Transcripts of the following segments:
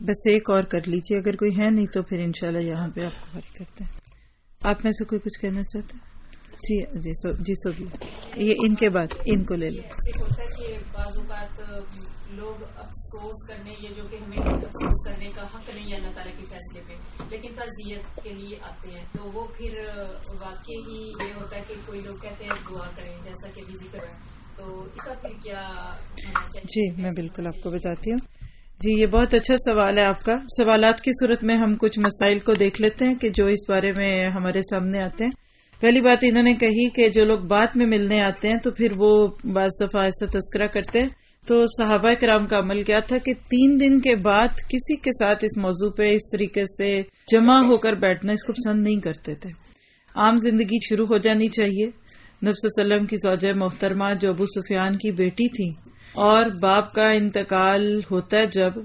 بس ایک اور کر لیجیے، اگر کوئی ہے نہیں تو پھر انشاءاللہ یہاں پہ آپ کو فارغ کرتے ہیں. آپ میں سے کوئی کچھ کہنا چاہتے ہیں؟ جی سو بھی یہ ان کے بعد ان کو لے لیں. ایسے ہوتا ہے کہ بعض اوقات لوگ افسوس کرنے، یہ جو کہ ہمیں افسوس کرنے کا حق نہیں ہے اللہ تعالیٰ کے فیصلے پہ، لیکن تعزیت کے لیے آتے ہیں، تو وہ پھر واقعی ہی یہ ہوتا ہے کہ کوئی لوگ کہتے ہیں دعا کریں جیسا کہ بھی ذکر ہے، تو اس کا پھر کیا ہونا چاہیے؟ جی میں بالکل آپ کو بتاتی ہوں. جی یہ بہت اچھا سوال ہے آپ کا. سوالات کی صورت میں ہم کچھ مسائل کو دیکھ لیتے ہیں کہ جو اس بارے میں ہمارے سامنے آتے ہیں. پہلی بات انہوں نے کہی کہ جو لوگ بعد میں ملنے آتے ہیں تو پھر وہ بعض دفعہ ایسا تذکرہ کرتے ہیں. تو صحابہ کرام کا عمل کیا تھا کہ 3 دن کے بعد کسی کے ساتھ اس موضوع پہ اس طریقے سے جمع ہو کر بیٹھنا اس کو پسند نہیں کرتے تھے. عام زندگی شروع ہو جانی چاہیے. نبی صلی اللہ علیہ وسلم کی زوجہ محترمہ جو ابو سفیان کی بیٹی تھی اور باپ کا انتقال ہوتا ہے جب،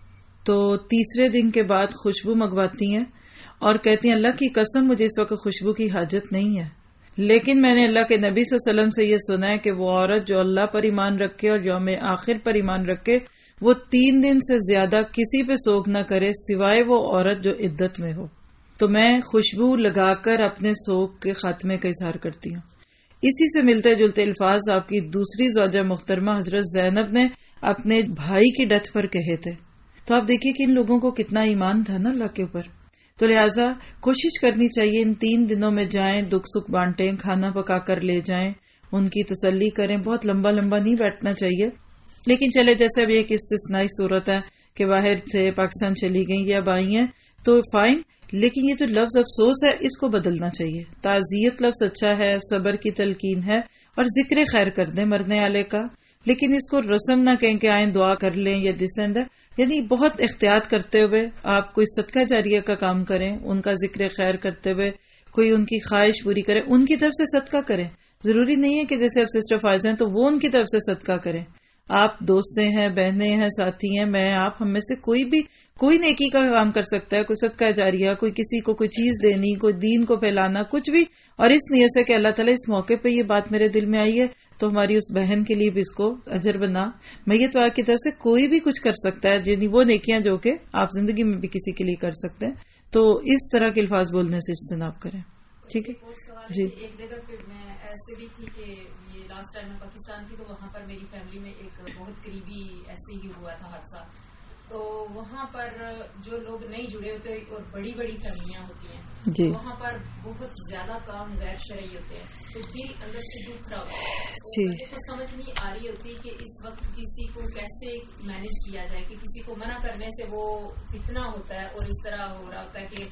تو تیسرے دن کے بعد خوشبو منگواتی ہیں اور کہتی ہیں اللہ کی قسم مجھے اس وقت خوشبو کی حاجت نہیں ہے، لیکن میں نے اللہ کے نبی صلی اللہ علیہ وسلم سے یہ سنا ہے کہ وہ عورت جو اللہ پر ایمان رکھے اور یوم آخر پر ایمان رکھے وہ 3 دن سے زیادہ کسی پہ سوگ نہ کرے سوائے وہ عورت جو عدت میں ہو. تو میں خوشبو لگا کر اپنے سوگ کے خاتمے کا اظہار کرتی ہوں. اسی سے ملتے جلتے الفاظ آپ کی دوسری زوجہ محترمہ حضرت زینب نے اپنے بھائی کی ڈیتھ پر کہے تھے. تو آپ دیکھیے کہ ان لوگوں کو کتنا ایمان تھا نا اللہ کے اوپر. تو لہٰذا کوشش کرنی چاہیے ان 3 دنوں میں جائیں، دکھ سکھ بانٹیں، کھانا پکا کر لے جائیں، ان کی تسلی کریں. بہت لمبا نہیں بیٹھنا چاہیے. لیکن چلے جیسے اب ایک استثنائی صورت ہے کہ باہر سے پاکستان چلی گئیں یا اب آئی ہیں تو فائن، لیکن یہ جو لفظ افسوس ہے اس کو بدلنا چاہیے. تعزیت لفظ اچھا ہے، صبر کی تلقین ہے اور ذکر خیر کر دیں مرنے والے کا، لیکن اس کو رسم نہ کہیں کہ آئیں دعا کر لیں یا دس اینڈ دیٹ. یعنی بہت احتیاط کرتے ہوئے آپ کوئی صدقہ جاریہ کا کام کریں، ان کا ذکر خیر کرتے ہوئے کوئی ان کی خواہش پوری کریں، ان کی طرف سے صدقہ کریں. ضروری نہیں ہے کہ جیسے اب سسٹر فائز ہیں تو وہ ان کی طرف سے صدقہ کریں. آپ دوستیں ہیں، بہنیں ہیں، ساتھی ہیں، میں آپ ہم میں سے کوئی نیکی کا کام کر سکتا ہے، کوئی صدقہ جاریہ، کوئی کسی کو کوئی چیز دینی، کوئی دین کو پھیلانا، کچھ بھی، اور اس نیت سے کہ اللہ تعالیٰ اس موقع پہ یہ بات میرے دل میں آئی ہے تو ہماری اس بہن کے لیے بھی اس کو اجر بنا. میت واقع کی طرف سے کوئی بھی کچھ کر سکتا ہے، یعنی وہ نیکیاں جو کہ آپ زندگی میں بھی کسی کے لیے کر سکتے ہیں. تو اس طرح کے الفاظ بولنے سے اجتناب کریں. ٹھیک ہے جی. ایک جگہ پہ میں ایسے بھی تھی کہ یہ لاسٹ ٹائم میں پاکستان تھی تو وہاں پر میری فیملی میں ایک بہت قریبی ایسے ہی ہوا تھا حادثہ. تو وہاں پر جو لوگ نہیں جڑے ہوتے اور بڑی فیملیاں ہوتی ہیں جی. وہاں پر بہت زیادہ کام غیر شرعی ہوتے ہیں تو دل اندر سے دکھ رہا ہوتا ہے. تو سمجھ نہیں آ رہی ہوتی کہ اس وقت کسی کو کیسے مینج کیا جائے کہ کسی کو منع کرنے سے وہ فتنہ ہوتا ہے اور اس طرح ہو رہا ہوتا ہے کہ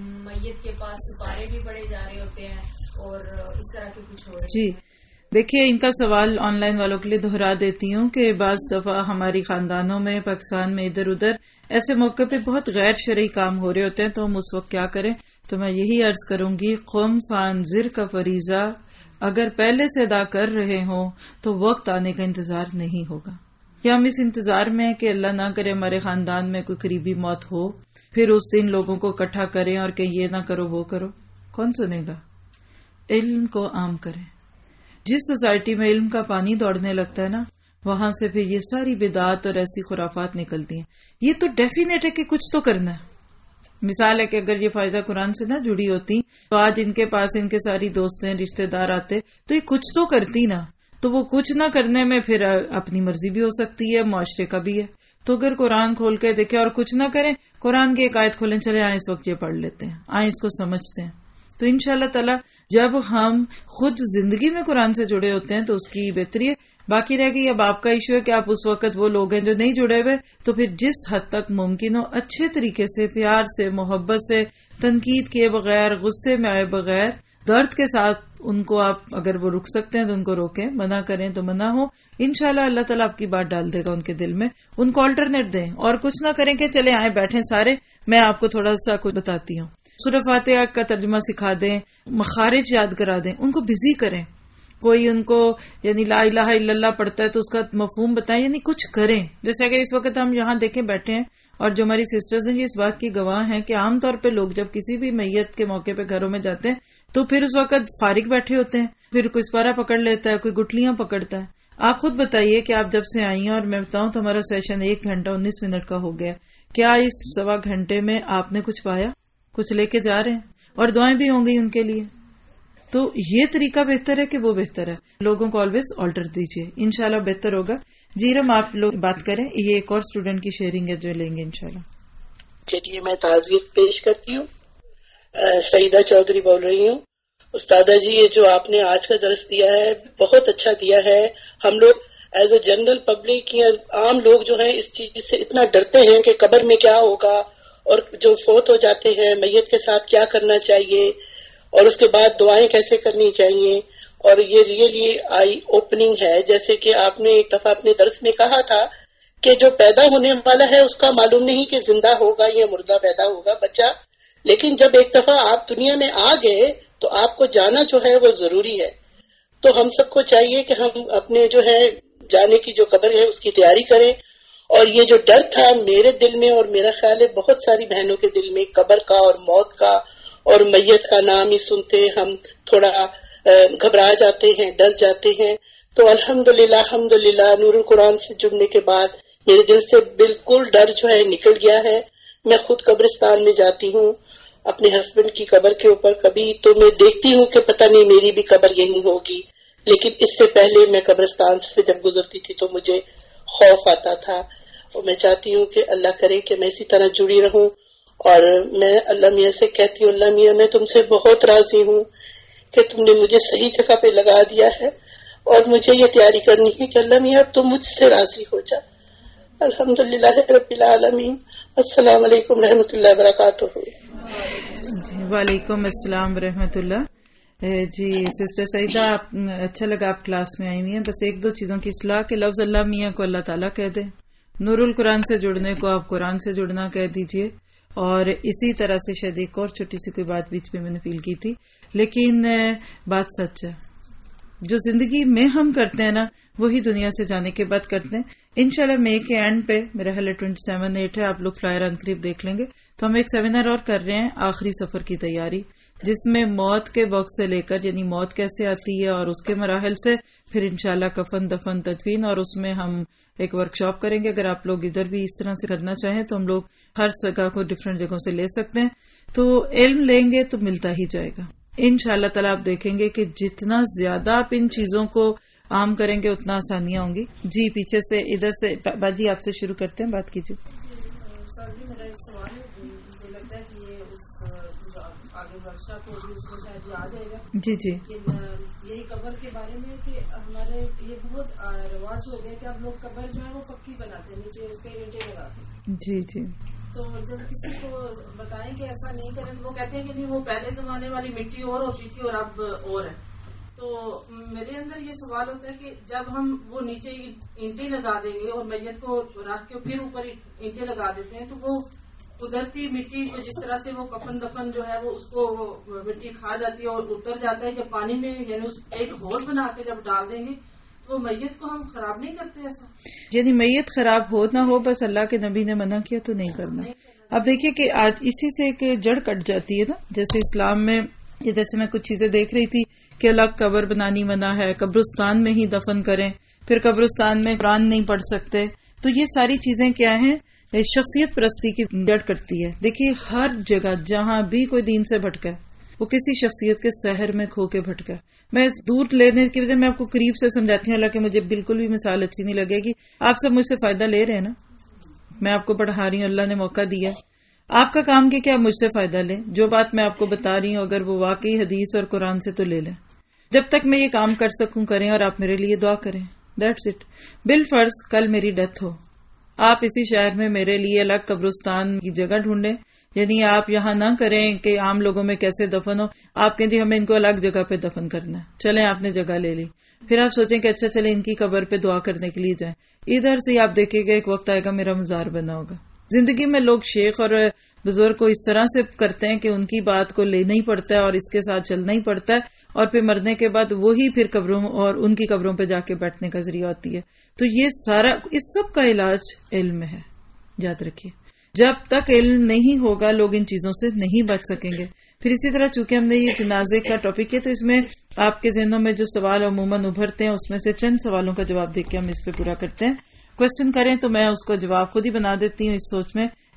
میت کے پاس سپارے بھی پڑے جا رہے ہوتے ہیں اور اس طرح کے کچھ ہو رہے جی. دیکھیے ان کا سوال آن لائن والوں کے لیے دہرا دیتی ہوں کہ بعض دفعہ ہماری خاندانوں میں پاکستان میں ادھر ادھر ایسے موقع پہ بہت غیر شرعی کام ہو رہے ہوتے ہیں تو ہم اس وقت کیا کریں. تو میں یہی عرض کروں گی قم فانذر کا فریضہ اگر پہلے سے ادا کر رہے ہوں تو وقت آنے کا انتظار نہیں ہوگا. یا ہم اس انتظار میں ہیں کہ اللہ نہ کرے ہمارے خاندان میں کوئی قریبی موت ہو پھر اس دن لوگوں کو اکٹھا کریں اور کہ یہ نہ کرو وہ کرو. کون سنے گا؟ علم کو عام کریں. جس سوسائٹی میں علم کا پانی دوڑنے لگتا ہے نا وہاں سے پھر یہ ساری بدعات اور ایسی خرافات نکلتی ہیں. یہ تو ڈیفینیٹ ہے کہ کچھ تو کرنا ہے. مثال ہے کہ اگر یہ فائزہ قرآن سے نہ جڑی ہوتی تو آج ان کے پاس ان کے ساری دوستیں رشتہ دار آتے تو یہ کچھ تو کرتی نا. تو وہ کچھ نہ کرنے میں پھر اپنی مرضی بھی ہو سکتی ہے، معاشرے کا بھی ہے. تو اگر قرآن کھول کے دیکھیں اور کچھ نہ کریں، قرآن کی ایک آیت کھولیں، چلے آئیں اس وقت یہ پڑھ لیتے ہیں، آئیں اس کو سمجھتے ہیں. تو انشاءاللہ تعالی جب ہم خود زندگی میں قرآن سے جڑے ہوتے ہیں تو اس کی بہتری ہے. باقی رہ گئی اب آپ کا ایشو ہے کہ آپ اس وقت وہ لوگ ہیں جو نہیں جڑے ہوئے تو پھر جس حد تک ممکن ہو اچھے طریقے سے، پیار سے، محبت سے، تنقید کیے بغیر، غصے میں آئے بغیر، درد کے ساتھ ان کو آپ اگر وہ رک سکتے ہیں تو ان کو روکیں، منع کریں تو منع ہو. انشاءاللہ اللہ تعالیٰ آپ کی بات ڈال دے گا ان کے دل میں. ان کو آلٹرنیٹ دیں اور کچھ نہ کریں کہ چلے آئیں بیٹھیں سارے. میں آپ کو تھوڑا سا کچھ بتاتی ہوں. سورہ فاتحہ کا ترجمہ سکھا دیں، مخارج یاد کرا دیں، ان کو بزی کریں. کوئی ان کو یعنی لا الہ الا اللہ پڑھتا ہے تو اس کا مفہوم بتائیں، یعنی کچھ کریں. جیسے اگر اس وقت ہم یہاں دیکھیں بیٹھے ہیں اور جو ہماری سسٹرز ہیں یہ اس بات کی گواہ ہیں کہ عام طور پہ لوگ جب کسی بھی میت کے موقع پہ گھروں میں جاتے ہیں تو پھر اس وقت فارغ بیٹھے ہوتے ہیں، پھر کوئی سپارہ پکڑ لیتا ہے، کوئی گٹلیاں پکڑتا ہے. آپ خود بتائیے کہ آپ جب سے آئی ہیں اور میں بتاؤں تو ہمارا سیشن 1 گھنٹہ 19 منٹ کا ہو گیا. کیا اس 1.25 گھنٹے میں آپ نے کچھ پایا؟ کچھ لے کے جا رہے ہیں، اور دعائیں بھی ہوں گی ان کے لیے. تو یہ طریقہ بہتر ہے کہ وہ بہتر ہے؟ لوگوں کو آلویز آلٹر دیجیے، انشاءاللہ بہتر ہوگا. جیرم آپ لوگ بات کریں، یہ ایک اور اسٹوڈنٹ کی شیئرنگ ہے جو لیں گے انشاءاللہ. چلیے میں تعزیت پیش کرتی ہوں. سعیدہ چودھری بول رہی ہوں. استاذہ جی، یہ جو آپ نے آج کا درس دیا ہے بہت اچھا دیا ہے. ہم لوگ ایز اے جنرل پبلک یا عام لوگ جو ہیں اس چیز سے اتنا ڈرتے ہیں کہ قبر میں کیا ہوگا، اور جو فوت ہو جاتے ہیں میت کے ساتھ کیا کرنا چاہیے، اور اس کے بعد دعائیں کیسے کرنی چاہیے. اور یہ ریئلی آئی اوپننگ ہے. جیسے کہ آپ نے ایک دفعہ اپنے درس میں کہا تھا کہ جو پیدا ہونے والا ہے اس کا معلوم نہیں کہ زندہ ہوگا یا مردہ پیدا ہوگا بچہ، لیکن جب ایک دفعہ آپ دنیا میں آ گئے تو آپ کو جانا جو ہے وہ ضروری ہے. تو ہم سب کو چاہیے کہ ہم اپنے جو ہے جانے کی جو قبر ہے اس کی تیاری کریں. اور یہ جو ڈر تھا میرے دل میں، اور میرا خیال ہے بہت ساری بہنوں کے دل میں، قبر کا اور موت کا اور میت کا نام ہی سنتے ہم تھوڑا گھبرا جاتے ہیں، ڈر جاتے ہیں. تو الحمدللہ نور القرآن سے جڑنے کے بعد میرے دل سے بالکل ڈر جو ہے نکل گیا ہے. میں خود قبرستان میں جاتی ہوں اپنے ہسبینڈ کی قبر کے اوپر، کبھی تو میں دیکھتی ہوں کہ پتہ نہیں میری بھی قبر یہی ہوگی، لیکن اس سے پہلے میں قبرستان سے جب گزرتی تھی تو مجھے خوف آتا تھا. اور میں چاہتی ہوں کہ اللہ کرے کہ میں اسی طرح جڑی رہوں. اور میں اللہ میاں سے کہتی ہوں، اللہ میاں میں تم سے بہت راضی ہوں کہ تم نے مجھے صحیح جگہ پہ لگا دیا ہے، اور مجھے یہ تیاری کرنی ہے کہ اللہ میاں تم مجھ سے راضی ہو جا. الحمدللہ رب العالمین. السلام علیکم رحمۃ اللہ وبرکاتہ. وعلیکم السلام ورحمۃ اللہ. جی سسٹر سعیدہ، اچھا لگا آپ کلاس میں آئی ہوئی ہیں. بس 1-2 چیزوں کی اصلاح کہ لفظ اللہ میاں کو اللہ تعالیٰ کہہ دیں، نور القرآن سے جڑنے کو آپ قرآن سے جڑنا کہہ دیجئے. اور اسی طرح سے شاید ایک اور چھوٹی سی کوئی بات بیچ میں نے فیل کی تھی، لیکن بات سچ ہے. جو زندگی میں ہم کرتے ہیں نا وہی دنیا سے جانے کے بعد کرتے ہیں. انشاءاللہ مئی کے اینڈ پہ میرا خیال 27-8 ہے، آپ لوگ فلائر قریب دیکھ لیں گے. تو ہم ایک سیمینار اور کر رہے ہیں آخری سفر کی تیاری، جس میں موت کے وقت سے لے کر یعنی موت کیسے آتی ہے اور اس کے مراحل سے پھر انشاءاللہ کفن دفن تدفین، اور اس میں ہم ایک ورکشاپ کریں گے. اگر آپ لوگ ادھر بھی اس طرح سے کرنا چاہیں تو ہم لوگ ہر جگہ کو ڈفرینٹ جگہوں سے لے سکتے ہیں. تو علم لیں گے تو ملتا ہی جائے گا انشاءاللہ تعالیٰ. آپ دیکھیں گے کہ جتنا زیادہ آپ ان چیزوں کو عام کریں گے اتنا آسانیاں ہوں گی. جی پیچھے سے ادھر سے باجی آپ سے شروع کرتے ہیں، بات کیجیے. سر جی میرا ایک سوال ہے، مجھے لگتا ہے کہ یہ اس جو آگے ورکشاپ ہوگی اس میں شاید یہ آ جائے گا. جی جی. یہی قبر کے بارے میں کہ ہمارے یہ بہت رواج ہو گیا کہ اب لوگ قبر جو ہے وہ پکی بناتے ہیں، نیچے اس کے اینٹیں لگاتے ہیں. جی جی. تو جب کسی کو بتائیں کہ ایسا نہیں کریں تو وہ کہتے ہیں کہ نہیں وہ پہلے زمانے والی مٹی اور ہوتی تھی اور اب اور ہے. تو میرے اندر یہ سوال ہوتا ہے کہ جب ہم وہ نیچے اینٹیں لگا دیں گے اور میت کو رکھ کے پھر اوپر اینٹیں لگا دیتے ہیں تو وہ قدرتی مٹی کو جس طرح سے وہ کفن دفن جو ہے وہ اس کو مٹی کھا جاتی ہے اور اتر جاتا ہے کہ پانی میں، یعنی اس ایک ہول بنا کے جب ڈال دیں گے تو میت کو ہم خراب نہیں کرتے ایسا؟ یعنی میت خراب ہو نہ ہو، بس اللہ کے نبی نے منع کیا تو نہیں کرنا. اب دیکھیے کہ آج اسی سے ایک جڑ کٹ جاتی ہے نا. جیسے اسلام میں جیسے میں کچھ چیزیں دیکھ رہی تھی کہ الگ قبر بنانی منع ہے، قبرستان میں ہی دفن کریں، پھر قبرستان میں قرآن نہیں پڑھ سکتے. تو یہ ساری چیزیں کیا ہیں؟ شخصیت پرستی کی جڑ کرتی ہے. دیکھیے ہر جگہ جہاں بھی کوئی دین سے بھٹکا ہے وہ کسی شخصیت کے سحر میں کھو کے بھٹکا. میں دور لینے کی وجہ میں آپ کو قریب سے سمجھاتی ہوں، حالانکہ مجھے بالکل بھی مثال اچھی نہیں لگے گی. آپ سب مجھ سے فائدہ لے رہے ہیں نا، میں آپ کو پڑھا رہی ہوں، اللہ نے موقع دیا. آپ کا کام کہ آپ مجھ سے فائدہ لیں. جو بات میں آپ کو بتا رہی ہوں اگر وہ واقعی حدیث اور قرآن سے تو لے لیں. جب تک میں یہ کام کر سکوں کریں، اور آپ میرے لیے دعا کریں. That's it. بالفرض کل میری ڈیتھ ہو، آپ اسی شہر میں میرے لیے الگ قبرستان کی جگہ ڈھونڈیں. یعنی آپ یہاں نہ کریں کہ عام لوگوں میں کیسے دفن ہو. آپ کہیں جی ہمیں ان کو الگ جگہ پہ دفن کرنا ہے، چلیں آپ نے جگہ لے لی، پھر آپ سوچیں کہ اچھا چلیں ان کی قبر پہ دعا کرنے کے لیے جائیں. ادھر سے آپ دیکھیں گے ایک وقت آئے گا میرا مزار بنا ہوگا. زندگی میں لوگ شیخ اور بزرگ کو اس طرح سے کرتے ہیں کہ ان کی بات کو لینا ہی پڑتا ہے اور اس کے ساتھ چلنا ہی پڑتا ہے، اور پھر مرنے کے بعد وہی پھر قبروں اور ان کی قبروں پہ جا کے بیٹھنے کا ذریعہ ہوتی ہے. تو یہ سارا اس سب کا علاج علم ہے. یاد رکھیے جب تک علم نہیں ہوگا لوگ ان چیزوں سے نہیں بچ سکیں گے. پھر اسی طرح چونکہ ہم نے یہ جنازے کا ٹاپک ہے تو اس میں آپ کے ذہنوں میں جو سوال عموماً ابھرتے ہیں اس میں سے چند سوالوں کا جواب دے کے ہم اس پہ پورا کرتے ہیں. کوشچن کریں تو میں اس کو جواب خود ہی بنا دیتی ہوں اس سوچ میں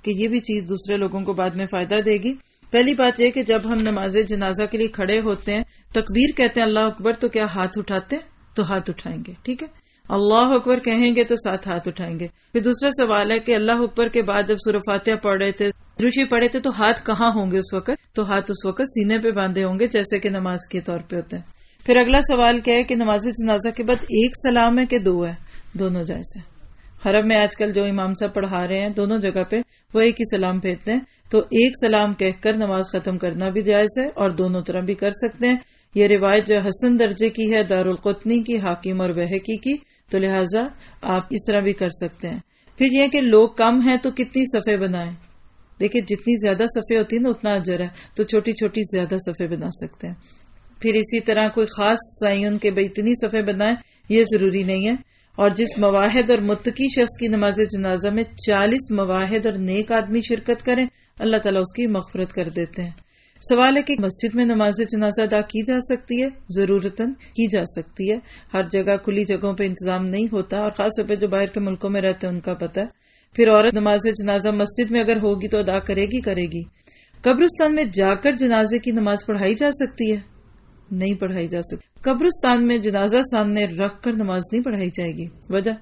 کہ یہ بھی چیز دوسرے لوگوں کو بعد میں فائدہ دے گی. پہلی بات یہ کہ جب ہم نماز جنازہ کے لیے کھڑے ہوتے ہیں، تکبیر کہتے ہیں اللہ اکبر، تو کیا ہاتھ اٹھاتے ہیں؟ تو ہاتھ اٹھائیں گے. ٹھیک ہے، اللہ اکبر کہیں گے تو ساتھ ہاتھ اٹھائیں گے. پھر دوسرا سوال ہے کہ اللہ اکبر کے بعد جب سورہ فاتحہ پڑھ رہے تھے، درود پڑھے تھے، تو ہاتھ کہاں ہوں گے اس وقت؟ تو ہاتھ اس وقت سینے پہ باندھے ہوں گے جیسے کہ نماز کے طور پہ ہوتے ہیں. پھر اگلا سوال کیا ہے کہ نماز جنازہ کے بعد ایک سلام ہے کہ دو ہے؟ دونوں جائز ہے. حرم میں آج کل جو امام صاحب پڑھا رہے ہیں دونوں جگہ پہ وہ ایک ہی سلام پھیرتے ہیں، تو ایک سلام کہہ کر نماز ختم کرنا بھی جائز ہے اور دونوں طرح بھی کر سکتے ہیں. یہ روایت جو حسن درجے کی ہے دارالقطنی کی، حاکم اور بہقی کی، تو لہٰذا آپ اس طرح بھی کر سکتے ہیں. پھر یہ کہ لوگ کم ہیں تو کتنی صفیں بنائیں. دیکھیں جتنی زیادہ صفیں ہوتی ہیں نا اتنا اجر ہے، تو چھوٹی چھوٹی زیادہ صفیں بنا سکتے ہیں. پھر اسی طرح کوئی خاص تعین کے بھئی اتنی صفیں بنائیں، یہ ضروری نہیں ہے. اور جس مواحد اور متقی شخص کی نماز جنازہ میں 40 مواحد اور نیک آدمی شرکت کریں، اللہ تعالیٰ اس کی مغفرت کر دیتے ہیں. سوال ہے کہ مسجد میں نماز جنازہ ادا کی جا سکتی ہے؟ ضرورتاً کی جا سکتی ہے. ہر جگہ کھلی جگہوں پہ انتظام نہیں ہوتا، اور خاص طور پہ جو باہر کے ملکوں میں رہتے ہیں ان کا پتہ ہے. پھر عورت نماز جنازہ مسجد میں اگر ہوگی تو ادا کرے گی. قبرستان میں جا کر جنازے کی نماز پڑھائی جا سکتی ہے؟ نہیں پڑھائی جا سکتی. قبرستان میں جنازہ سامنے رکھ کر نماز نہیں پڑھائی جائے گی. وجہ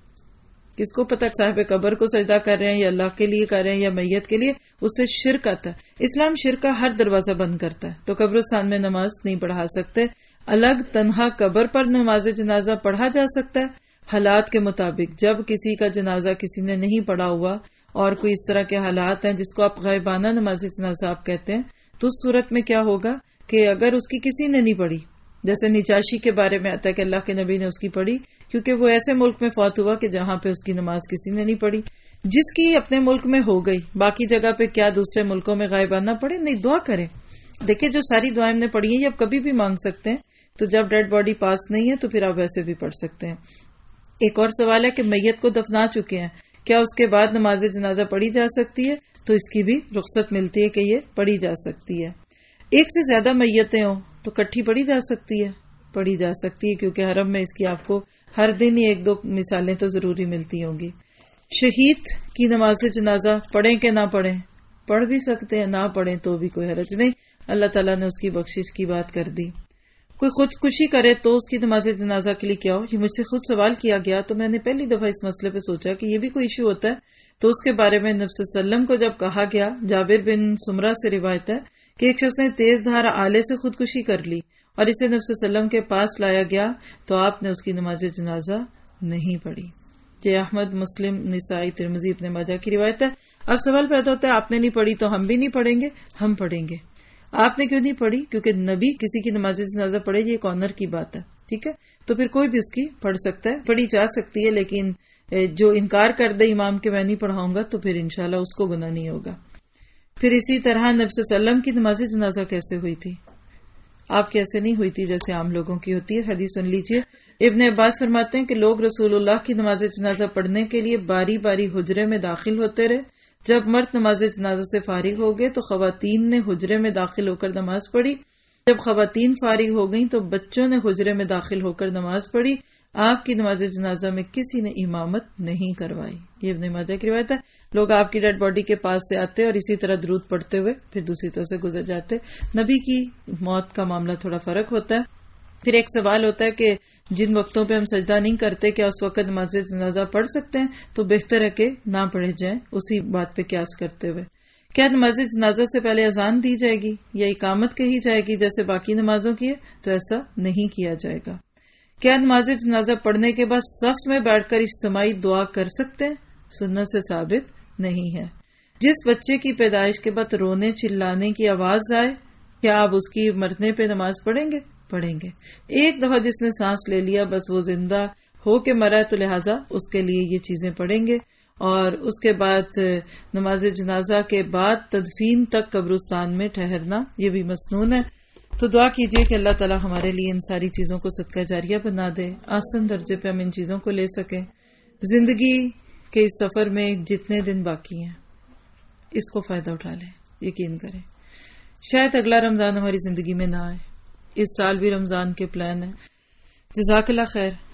کس کو پتہ؟ صاحب قبر کو سجدہ کر رہے ہیں یا اللہ کے لیے کر رہے ہیں یا میت کے لیے، اس سے شرک آتا ہے. اسلام شرک کا ہر دروازہ بند کرتا ہے، تو قبرستان میں نماز نہیں پڑھا سکتے. الگ تنہا قبر پر نماز جنازہ پڑھا جا سکتا ہے حالات کے مطابق. جب کسی کا جنازہ کسی نے نہیں پڑھا ہوا اور کوئی اس طرح کے حالات ہیں جس کو آپ غائبانہ نماز جنازہ آپ کہتے ہیں، تو اس صورت میں کیا ہوگا کہ اگر اس کی کسی نے نہیں پڑھی، جیسے نجاشی کے بارے میں آتا ہے کہ اللہ کے نبی نے اس کی پڑھی، کیونکہ وہ ایسے ملک میں فوت ہوا کہ جہاں پہ اس کی نماز کسی نے نہیں پڑھی. جس کی اپنے ملک میں ہو گئی، باقی جگہ پہ کیا دوسرے ملکوں میں غائبانہ پڑھے؟ نہیں، دعا کریں. دیکھیں جو ساری دعائیں ہم نے پڑھی ہیں یہ آپ کبھی بھی مانگ سکتے ہیں، تو جب ڈیڈ باڈی پاس نہیں ہے تو پھر آپ ویسے بھی پڑھ سکتے ہیں. ایک اور سوال ہے کہ میت کو دفنا چکے ہیں، کیا اس کے بعد نماز جنازہ پڑھی جا سکتی ہے؟ تو اس کی بھی رخصت ملتی ہے کہ یہ پڑھی جا سکتی ہے. ایک سے زیادہ میتیں ہوں تو کٹھی پڑھی جا سکتی ہے؟ پڑھی جا سکتی ہے، کیونکہ حرم میں اس کی آپ کو ہر دن ہی 1-2 مثالیں تو ضروری ملتی ہوں گی. شہید کی نماز جنازہ پڑھیں کہ نہ پڑھیں؟ پڑھ بھی سکتے ہیں، نہ پڑھیں تو بھی کوئی حرج نہیں. اللہ تعالیٰ نے اس کی بخشش کی بات کر دی. کوئی خودکشی کرے تو اس کی نماز جنازہ کے لیے کیا ہو؟ یہ مجھ سے خود سوال کیا گیا، تو میں نے پہلی دفعہ اس مسئلے پہ سوچا کہ یہ بھی کوئی ایشو ہوتا ہے. تو اس کے بارے میں نبی صلی اللہ علیہ وسلم کو جب کہا گیا، جابر بن سمرہ سے روایت ہے کہ ایک شخص نے تیز دھار آلے سے خودکشی کر لی اور اسے نبی صلی اللہ علیہ وسلم کے پاس لایا گیا، تو آپ نے اس کی نماز جنازہ نہیں پڑھی. یہ احمد، مسلم، نسائی، ترمذی، ابن ماجہ کی روایت ہے. اب سوال پیدا ہوتا ہے آپ نے نہیں پڑھی تو ہم بھی نہیں پڑھیں گے؟ ہم پڑھیں گے. آپ نے کیوں نہیں پڑھی؟ کیونکہ نبی کسی کی نماز جنازہ پڑھے، یہ ایک آنر کی بات ہے. ٹھیک ہے، تو پھر کوئی بھی اس کی پڑھ سکتا ہے، پڑھی جا سکتی ہے. لیکن جو انکار کر دے امام کے میں نہیں پڑھاؤں گا تو پھر انشاءاللہ اس کو گناہ نہیں ہوگا. پھر اسی طرح نبی صلی اللہ علیہ وسلم کی نماز جنازہ کیسے ہوئی تھی؟ آپ کیسے نہیں ہوئی تھی جیسے عام لوگوں کی ہوتی ہے. حدیث سن لیجئے. ابن عباس فرماتے ہیں کہ لوگ رسول اللہ کی نماز جنازہ پڑھنے کے لیے باری باری حجرے میں داخل ہوتے رہے. جب مرد نماز جنازہ سے فارغ ہو گئے تو خواتین نے حجرے میں داخل ہو کر نماز پڑھی. جب خواتین فارغ ہو گئیں تو بچوں نے حجرے میں داخل ہو کر نماز پڑھی. آپ کی نماز جنازہ میں کسی نے امامت نہیں کروائی. یہ ابن ماجہ کی روایت ہے. لوگ آپ کی ڈیڈ باڈی کے پاس سے آتے اور اسی طرح درود پڑھتے ہوئے پھر دوسری طرف سے گزر جاتے. نبی کی موت کا معاملہ تھوڑا فرق ہوتا ہے. پھر ایک سوال ہوتا ہے کہ جن وقتوں پہ ہم سجدہ نہیں کرتے کیا اس وقت نماز جنازہ پڑھ سکتے ہیں؟ تو بہتر ہے کہ نہ پڑھے جائیں اسی بات پہ قیاس کرتے ہوئے. کیا نماز جنازہ سے پہلے اذان دی جائے گی یا اقامت کہی جائے گی جیسے باقی نمازوں کی ہے؟ تو ایسا نہیں کیا جائے گا. کیا نماز جنازہ پڑھنے کے بعد صف میں بیٹھ کر اجتماعی دعا کر سکتے ہیں؟ سنت سے ثابت نہیں ہے. جس بچے کی پیدائش کے بعد رونے چلانے کی آواز آئے کیا آپ اس کی مرنے پہ نماز پڑھیں گے؟ پڑھیں گے. ایک دفعہ جس نے سانس لے لیا بس وہ زندہ ہو کے مرا تو لہٰذا اس کے لیے یہ چیزیں پڑھیں گے. اور اس کے بعد نماز جنازہ کے بعد تدفین تک قبرستان میں ٹھہرنا یہ بھی مسنون ہے. تو دعا کیجئے کہ اللہ تعالی ہمارے لیے ان ساری چیزوں کو صدقہ جاریہ بنا دے، آسان درجے پہ ہم ان چیزوں کو لے سکیں. زندگی کے اس سفر میں جتنے دن باقی ہیں اس کو فائدہ اٹھا لیں. یقین کریں شاید اگلا رمضان ہماری زندگی میں نہ آئے. اس سال بھی رمضان کے پلان ہے. جزاک اللہ خیر.